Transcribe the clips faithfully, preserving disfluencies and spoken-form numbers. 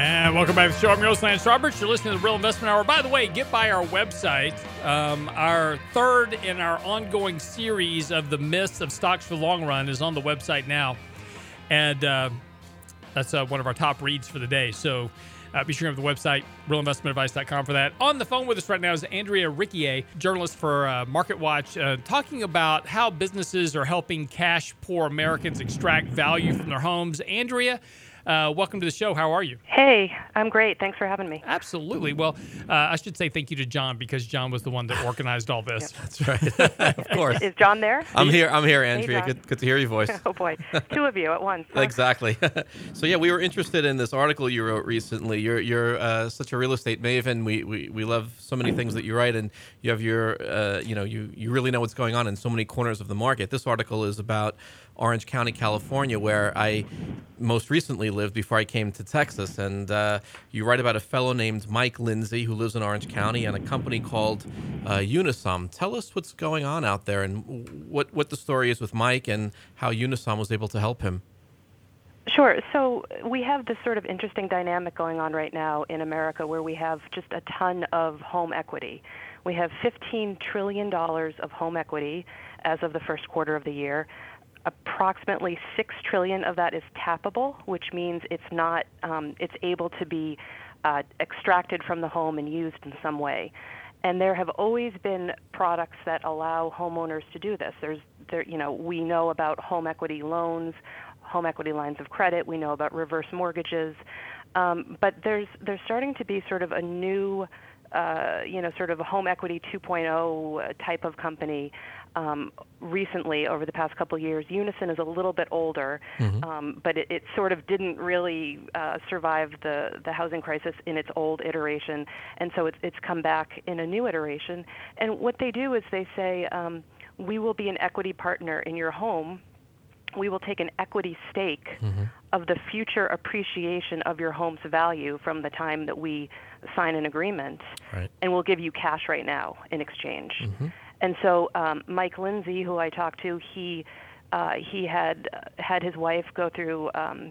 And welcome back to the show. I'm your host, Lance Roberts. You're listening to the Real Investment Hour. By the way, get by our website. Um, our third in our ongoing series of the myths of stocks for the long run is on the website now. And uh, that's uh, one of our top reads for the day. So uh, be sure to go to the website, real investment advice dot com for that. On the phone with us right now is Andrea Riccier, journalist for uh, MarketWatch, uh, talking about how businesses are helping cash-poor Americans extract value from their homes. Andrea, Uh, welcome to the show. How are you? Hey, I'm great. Thanks for having me. Absolutely. Well, uh, I should say thank you to John because John was the one that organized all this. Yep. That's right. Of course. Is John there? I'm here. I'm here, Andrea. Hey, good, good to hear your voice. Oh, boy. Two of you at once. Huh? Exactly. So, yeah, we were interested in this article you wrote recently. You're you're uh, such a real estate maven. We, we we love so many things that you write, and you have your, uh, you know, you, you really know what's going on in so many corners of the market. This article is about Orange County, California, where I most recently lived before I came to Texas. And uh, you write about a fellow named Mike Lindsay who lives in Orange County and a company called uh, Unisom. Tell us what's going on out there and what, what the story is with Mike and how Unisom was able to help him. Sure. So we have this sort of interesting dynamic going on right now in America where we have just a ton of home equity. We have fifteen trillion dollars of home equity as of the first quarter of the year. Approximately six trillion dollars of that is tappable, which means it's not, um, it's able to be uh, extracted from the home and used in some way. And there have always been products that allow homeowners to do this. There's, there, you know, we know about home equity loans, home equity lines of credit. We know about reverse mortgages, um, but there's there's starting to be sort of a new, uh, you know, sort of a home equity two point oh type of company. Um, recently, over the past couple of years, Unison is a little bit older, mm-hmm. um, but it, it sort of didn't really uh, survive the, the housing crisis in its old iteration, and so it's, it's come back in a new iteration. And what they do is they say, um, we will be an equity partner in your home. We will take an equity stake mm-hmm. of the future appreciation of your home's value from the time that we sign an agreement, right. and we'll give you cash right now in exchange. Mm-hmm. And so um, Mike Lindsay, who I talked to, he uh, he had uh, had his wife go through, um,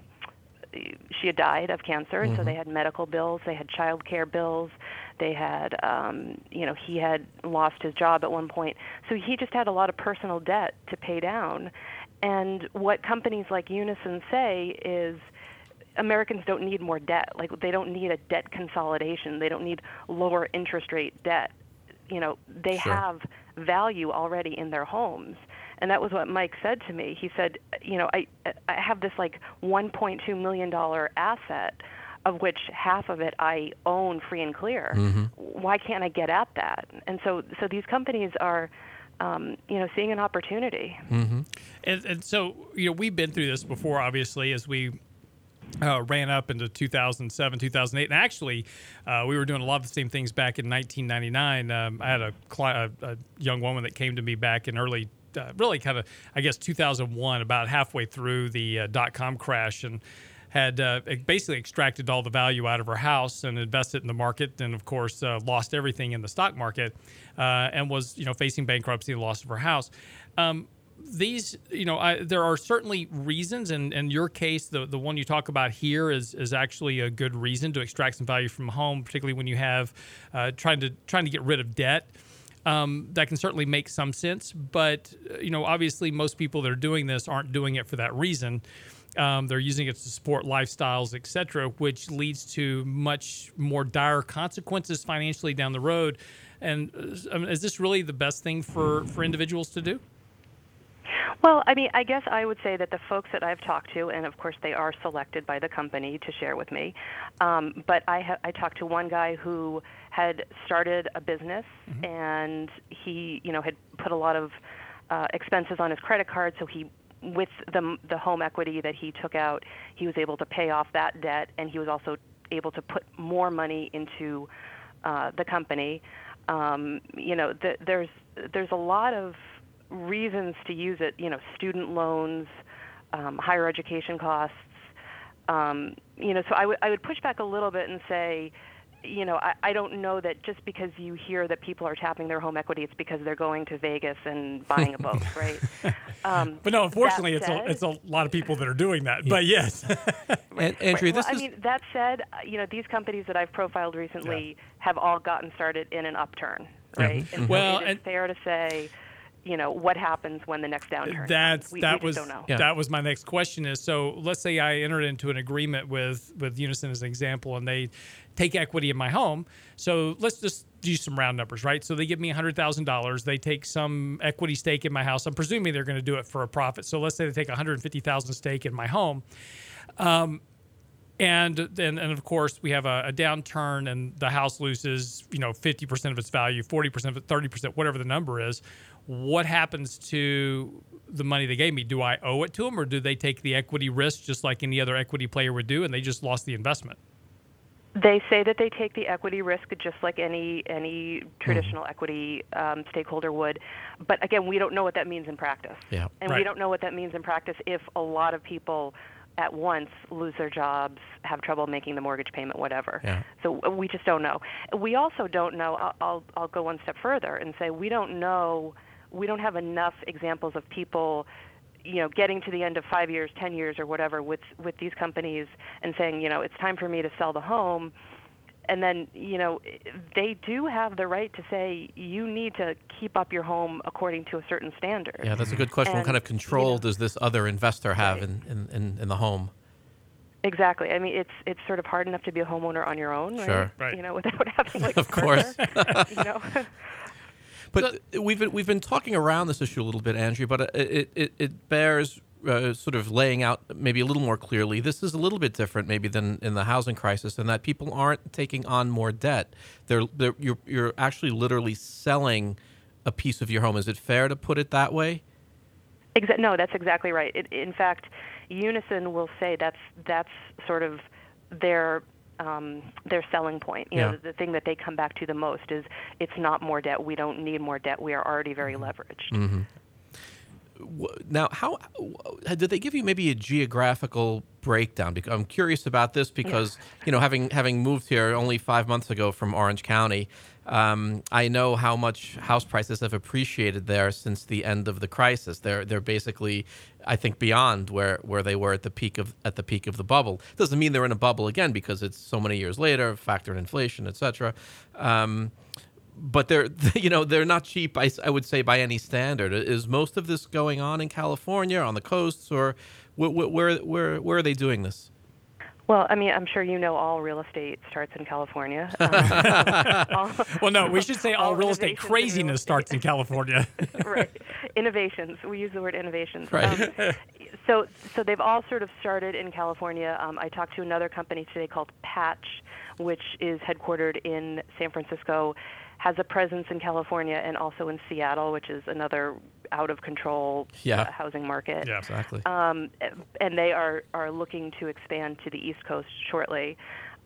she had died of cancer, and mm-hmm. so they had medical bills, they had child care bills, they had, um, you know, he had lost his job at one point. So he just had a lot of personal debt to pay down. And what companies like Unison say is, Americans don't need more debt. Like, they don't need a debt consolidation. They don't need lower interest rate debt. You know, they Sure. have value already in their homes. And that was what Mike said to me. He said, you know, I I have this like one point two million dollars asset, of which half of it I own free and clear. Mm-hmm. Why can't I get at that? And so, so these companies are, um, you know, seeing an opportunity. Mm-hmm. And, and so, you know, we've been through this before, obviously, as we Uh, ran up into two thousand seven, two thousand eight, and actually, uh, we were doing a lot of the same things back in nineteen ninety-nine. Um, I had a, cli- a, a young woman that came to me back in early, uh, really kind of, I guess, two thousand one, about halfway through the uh, dot-com crash, and had uh, basically extracted all the value out of her house and invested in the market, and of course, uh, lost everything in the stock market, uh, and was, you know, facing bankruptcy, the loss of her house. Um, These, you know, I, there are certainly reasons, and in your case, the the one you talk about here is is actually a good reason to extract some value from home, particularly when you have uh, trying to trying to get rid of debt. Um, that can certainly make some sense, but you know, obviously, most people that are doing this aren't doing it for that reason. Um, they're using it to support lifestyles, et cetera, which leads to much more dire consequences financially down the road. And uh, is this really the best thing for for individuals to do? Well, I mean, I guess I would say that the folks that I've talked to, and of course they are selected by the company to share with me, um, but I, ha- I talked to one guy who had started a business, mm-hmm. and he, you know, had put a lot of uh, expenses on his credit card, so he, with the the home equity that he took out, he was able to pay off that debt, and he was also able to put more money into uh, the company. Um, you know, the, there's there's a lot of reasons to use it, you know, student loans, um, higher education costs. Um, you know, so I would I would push back a little bit and say, you know, I, I don't know that just because you hear that people are tapping their home equity, it's because they're going to Vegas and buying a boat, right? Um, but no, unfortunately, it's said, a, it's a lot of people that are doing that. Yeah. But yes. And, Andrea, right. this well, is... I mean, that said, you know, these companies that I've profiled recently yeah. have all gotten started in an upturn, right? Yeah. And well, so it is and, fair to say, you know, what happens when the next downturn that's comes. We, that we was just don't know. Yeah. That was my next question is, so let's say I entered into an agreement with with Unison as an example, and they take equity in my home. So let's just do some round numbers, right? So they give me one hundred thousand dollars. They take some equity stake in my house. I'm presuming they're going to do it for a profit. So let's say they take one hundred fifty thousand dollars stake in my home. Um, And then, and of course, we have a, a downturn, and the house loses, you know, fifty percent of its value, forty percent of it, thirty percent, whatever the number is. What happens to the money they gave me? Do I owe it to them, or do they take the equity risk just like any other equity player would do, and they just lost the investment? They say that they take the equity risk just like any any traditional mm. equity um, stakeholder would. But again, we don't know what that means in practice. Yeah. And right. we don't know what that means in practice if a lot of people at once lose their jobs, have trouble making the mortgage payment, whatever. Yeah. So we just don't know. We also don't know, I'll, I'll, I'll go one step further and say we don't know, we don't have enough examples of people, you know, getting to the end of five years, ten years or whatever with, with these companies and saying, you know, it's time for me to sell the home. And then, you know, they do have the right to say you need to keep up your home according to a certain standard. Yeah, that's a good question. And, what kind of control you know, does this other investor have right. in, in, in the home? Exactly. I mean, it's it's sort of hard enough to be a homeowner on your own, right? Sure. Right. You know, without having like of course. you know. But we've been, we've been talking around this issue a little bit, Andrea, but it it, it bears uh, sort of laying out maybe a little more clearly. This is a little bit different maybe than in the housing crisis, in that people aren't taking on more debt. They're, they're you're you're actually literally selling a piece of your home. Is it fair to put it that way? Exa- no, that's exactly right. It, in fact, Unison will say that's that's sort of their um, their selling point. You yeah. know, the, the thing that they come back to the most is it's not more debt. We don't need more debt. We are already very leveraged. Mm-hmm. Now, how did they give you maybe a geographical breakdown? Because I'm curious about this because yeah. you know, having having moved here only five months ago from Orange County, um, I know how much house prices have appreciated there since the end of the crisis. They're they're basically, I think, beyond where, where they were at the peak of at the peak of the bubble. Doesn't mean they're in a bubble again because it's so many years later, factor in inflation, et cetera. Um, But they're, you know, they're not cheap, I, I would say, by any standard. Is most of this going on in California, on the coasts, or where, where, where, where are they doing this? Well, I mean, I'm sure you know all real estate starts in California. Um, all, well, no, we should say all, all real estate craziness craziness starts in California. Right. Innovations. We use the word innovations. Right. Um, so, so they've all sort of started in California. Um, I talked to another company today called Patch, which is headquartered in San Francisco, has a presence in California and also in Seattle, which is another out-of-control yeah. uh, housing market. Yeah, exactly. Um, and they are, are looking to expand to the East Coast shortly.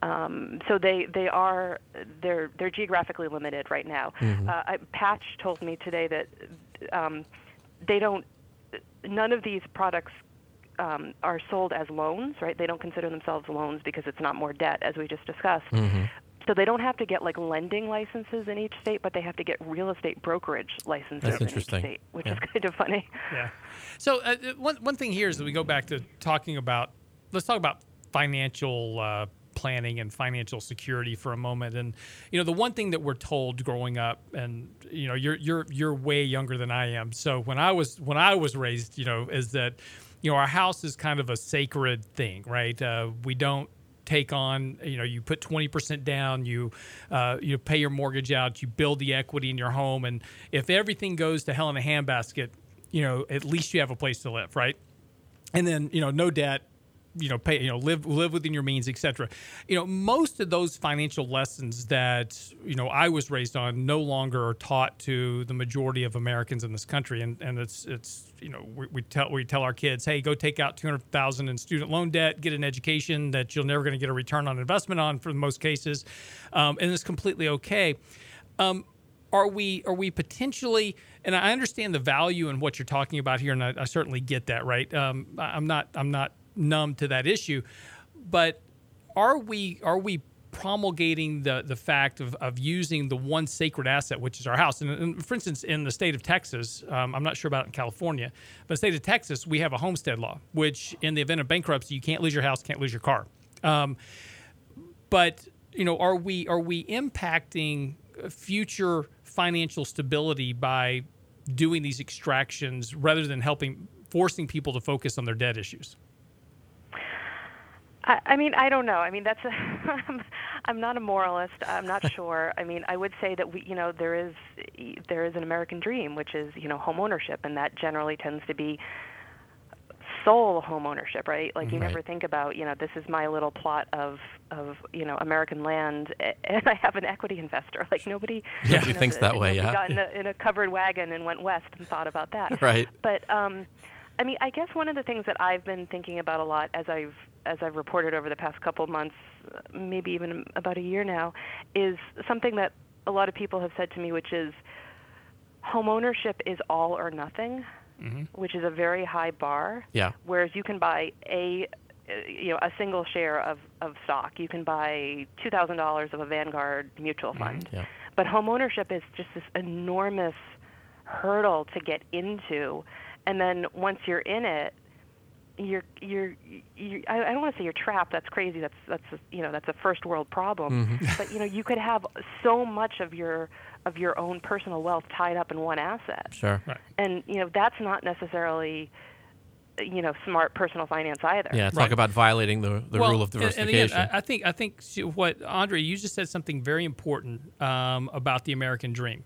Um, so they, they are they're they're geographically limited right now. Mm-hmm. Uh, I, Patch told me today that um, they don't none of these products um, are sold as loans, right? They don't consider themselves loans because it's not more debt, as we just discussed. Mm-hmm. So they don't have to get like lending licenses in each state, but they have to get real estate brokerage licenses That's in each interesting. state, which yeah. is kind of funny. Yeah. So uh, one one thing here is that we go back to talking about. Let's talk about financial uh, planning and financial security for a moment. And you know, the one thing that we're told growing up, and you know, you're you're you're way younger than I am. So when I was when I was raised, you know, is that you know our house is kind of a sacred thing, right? Uh, we don't take on, you know, you put twenty percent down, you uh, you pay your mortgage out, you build the equity in your home, and if everything goes to hell in a handbasket, you know, at least you have a place to live, right? And then, you know, no debt, you know, pay, you know, live live within your means, et cetera. You know, most of those financial lessons that, you know, I was raised on no longer are taught to the majority of Americans in this country, and and it's it's you know we, we tell we tell our kids, hey, go take out two hundred thousand in student loan debt, get an education that you're never going to get a return on investment on for most cases, um, and it's completely okay. Um, Are we are we potentially, and I understand the value in what you're talking about here, and I, I certainly get that, right? Um, I- I'm not I'm not numb to that issue, but are we are we promulgating the the fact of, of using the one sacred asset, which is our house. And, and for instance, in the state of Texas, um, I'm not sure about it in California, but in the state of Texas, we have a homestead law, which in the event of bankruptcy, you can't lose your house, can't lose your car. Um, but you know, are we are we impacting future financial stability by doing these extractions rather than helping forcing people to focus on their debt issues? I, I mean, I don't know. I mean, that's a, I'm not a moralist. I'm not sure. I mean, I would say that we, you know, there is there is an American dream, which is, you know, home ownership, and that generally tends to be sole home ownership, right? Like you Right. never think about, you know, this is my little plot of of you know American land, and I have an equity investor. Like nobody, Nobody you know, thinks the- that way, nobody yeah. got in a, in a covered wagon and went west and thought about that. Right. But um, I mean, I guess one of the things that I've been thinking about a lot as I've as I've reported over the past couple of months, maybe even about a year now, is something that a lot of people have said to me, which is home ownership is all or nothing, Mm-hmm. which is a very high bar. Yeah. Whereas you can buy a uh, you know a single share of, of stock, you can buy two thousand dollars of a Vanguard mutual fund. Yeah. But home ownership is just this enormous hurdle to get into, and then once you're in it, you're you're, you're I I don't want to say you're trapped. That's crazy. That's that's a, you know that's a first world problem. But you know you could have so much of your of your own personal wealth tied up in one asset, Sure. Right. and you know that's not necessarily you know smart personal finance either. Yeah. Talk Right. about violating the, the Well, rule of and- and diversification. again, I, I think I think what Andre, you just said something very important um, about the American dream,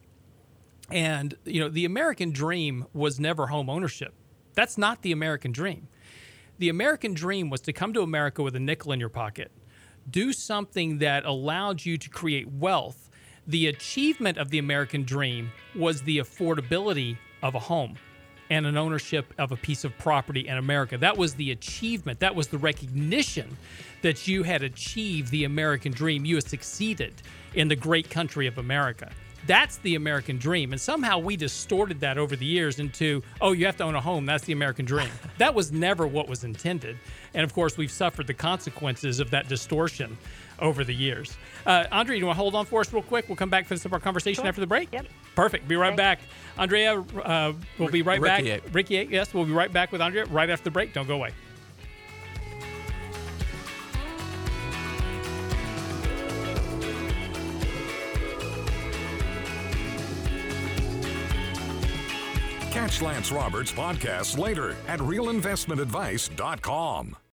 and you know the American dream was never home ownership. That's not the American dream. The American dream was to come to America with a nickel in your pocket, do something that allowed you to create wealth. The achievement of the American dream was the affordability of a home and an ownership of a piece of property in America. That was the achievement. That was the recognition that you had achieved the American dream. You had succeeded in the great country of America. That's the American dream. And somehow we distorted that over the years into, oh, you have to own a home. That's the American dream. That was never what was intended. And of course, we've suffered the consequences of that distortion over the years. Uh, Andrea, you want to hold on for us real quick? We'll come back, finish up our conversation Sure. after the break. Yep. Perfect. Be right Thanks. back. Andrea, uh, we'll be right Ricky back. eight. Ricky, eight, yes, we'll be right back with Andrea right after the break. Don't go away. Catch Lance Roberts' podcast later at real investment advice dot com.